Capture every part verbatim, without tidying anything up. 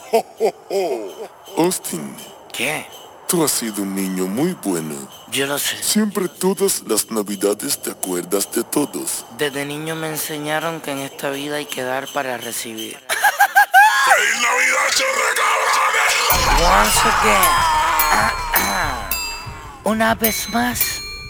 Austin. ¿Qué? Tú has sido un niño muy bueno. Yo lo sé. Siempre todas las navidades te acuerdas de todos. Desde niño me enseñaron que en esta vida hay que dar para recibir. ¡Feliz Navidad, chorrecabrones! Once again. Ah, ah. Una vez más.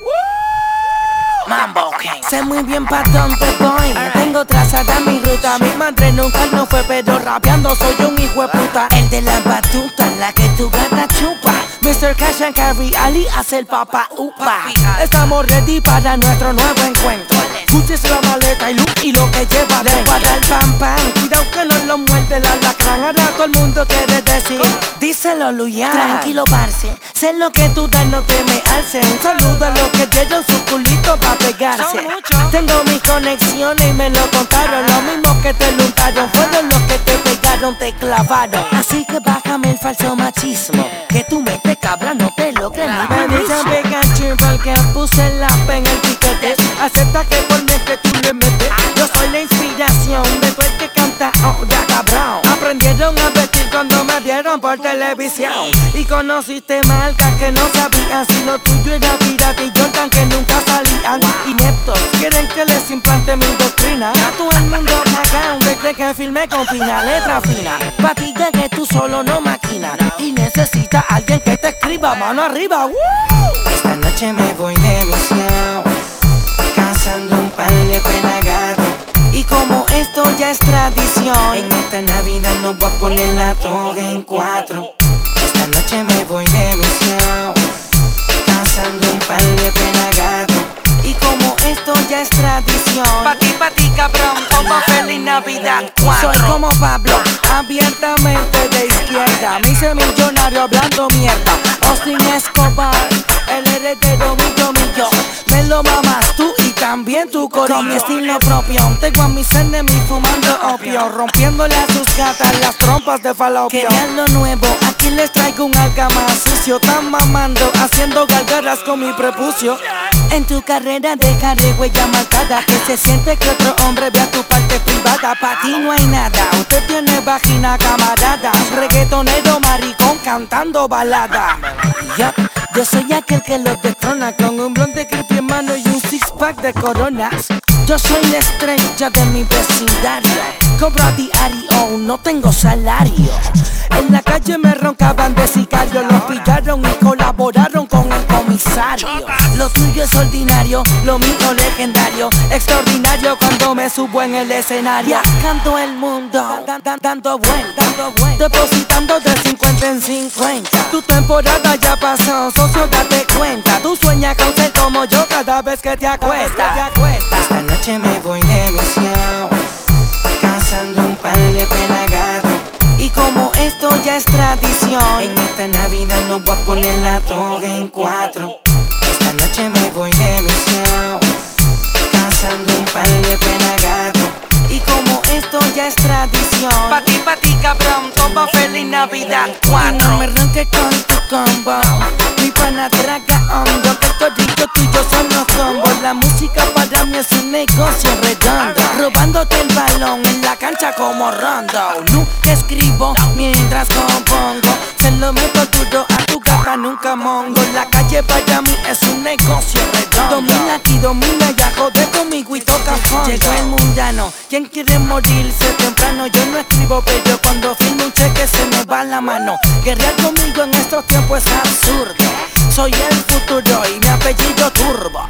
Mambo King. Sé muy bien pa' dónde voy. Tengo trazada mi ruta. Mi madre nunca no fue, pero rapeando soy un hijo de puta. El de la batuta, la que tu gata chupa. mister Cash and Carry, Ali hace el papá upa. Estamos ready para nuestro nuevo encuentro. Gucci es la maleta y look y lo que lleva de para el pam pam. Cuidado que no lo muerde la lacran. Ahora todo el mundo quiere decir, díselo Luyan. Tranquilo parce, sé lo que tú das, no te me alce. Un saludo a los que dieron su culito pa' pegarse. Tengo mis conexiones y me lo contaron. Lo mismo que te luntaron fueron los que te pegaron, te clavaron. Así que bájame el falso machismo, que tú metes cabra, no te lo crees. Me dicen Pikachu porque puse la P en el piquete. Acepta que por mí es que tú le metes. Yo soy la inspiración de todo el que canta ahora cabrón. Aprendieron a vestir cuando me dieron por televisión. Y conociste marcas que no sabían si lo tuyo era pirata y Jordan que nunca salían. Ineptos, quieren que les implante mi doctrina. A todo el mundo cagao, que cree que filmé con fina, letra fina. Pa' ti que tú solo no maquinas y necesitas alguien que te escriba mano arriba. ¡Woo! Esta noche me voy demasiado, cazando un par de pelagatos. Y como esto ya es tradición, en esta Navidad no voy a poner la toga en cuatro. Esta noche me voy demasiado, cazando un par de pelagatos. Y como esto ya es tradición, pa' ti, pa' ti cabrón, como feliz Navidad cuatro. Soy como Pablo, abiertamente de izquierda. Me hice millonario hablando mierda. Austin Escobar, el heredero mío mío. Me lo mamas tú y también tu corillo. Con mi estilo propio, tengo a mis enemigos fumando opio, rompiéndole a sus gatas las trompas de falopio. Querían lo nuevo, aquí les traigo un alga más sucio. Están mamando, haciendo gargaras con mi prepucio. En tu carrera dejaré huella marcada, que se siente que otro hombre vea tu parte privada. Pa' ti no hay nada, usted tiene vagina camarada. Reggaetonero maricón cantando balada. Yo, yo soy aquel que los destrona, con un blonde creepy en mano y un six pack de coronas. Yo soy la estrella de mi vecindario, cobro a diario, no tengo salario. En la calle me roncaban de sicario, los pillaron y colaboraron con el comisario. Lo tuyo es ordinario, lo mío legendario, extraordinario cuando me subo en el escenario. Viajando el mundo, dan, dan, dando vueltas, depositando de cincuenta en cincuenta. Tu temporada ya pasó, socio, date cuenta. Tú sueñas con ser como yo cada vez que te acuestas. Esta noche me voy demasiado, cazando un par de pelagatos. Y como esto ya es tradición, en esta Navidad no voy a poner la toga en cuatro. Esta noche me voy demasiado, cazando un par de pelagatos. Y como esto ya es tradición, pa' ti, pa' ti cabrón, como feliz Navidad cuatro. Y no me ronques con tu combo, mi pana traga hondo, que el corillo tuyo son los combos. La música para mí es un negocio redondo, robándote el balón en la cancha como Rondo. Nunca escribo mientras compongo, se lo meto duro a tu gata, nunca mongo. La calle para mí es un negocio redondo. Domina aquí, domina ya, jode conmigo y toca fondo. Llegó el mundano, ¿quién quiere morirse temprano? Yo no escribo, pero cuando firmo un cheque se me va la mano. Guerrear conmigo en estos tiempos es absurdo. Soy el futuro y mi apellido Turbo.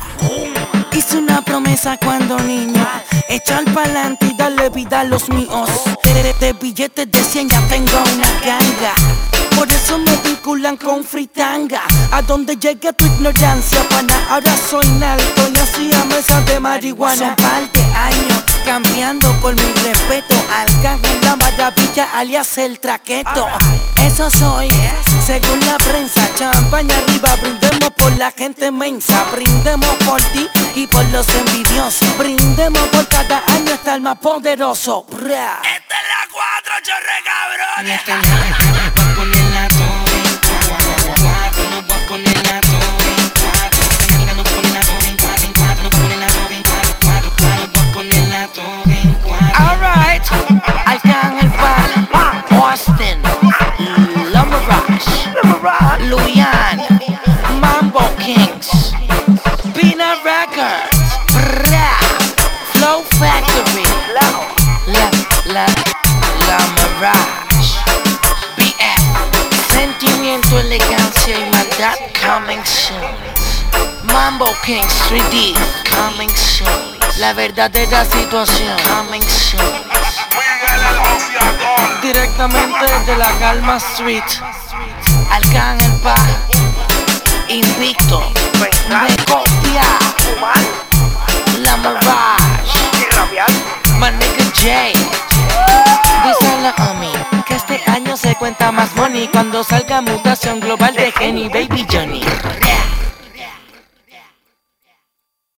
Hice una promesa cuando niño, echar pa'lante y darle vida a los míos. De, de billetes de cien ya tengo una ganga, por eso me vinculan con fritanga. A donde llegue tu ignorancia, pana, ahora soy narco y hacía mesas de marihuana. Son par de años cambiando por mi respeto, Arcángel la maravilla alias el traqueto. Eso soy, según la prensa, champaña arriba, brindemos por la gente mensa. Brindemos por ti y por los envidiosos, brindemos por cada año estar el más poderoso. Bra. Esta es la cuatro, chorre cabrones. Esta es la cuatro, poner la toga en cuatro, no voy a poner la toga en cuatro. Esta no poner la toga en cuatro, en cuatro, no poner la toga en cuatro, cuatro, cuatro, no voy a poner la toga en cuatro. Alright, Arcángel Pan, Austin. La, la Mirage. B F. Sentimiento, elegancia y maldad. Coming soon. Mambo Kings tres D. Coming soon. La verdadera situación. Coming soon. Directamente de la Calma Street. Arcángel Pa. Invicto. Me copia. La Mirage. My nigga Jay. Díselo a mí que este año se cuenta más money cuando salga mutación global de Henny Baby Johnny.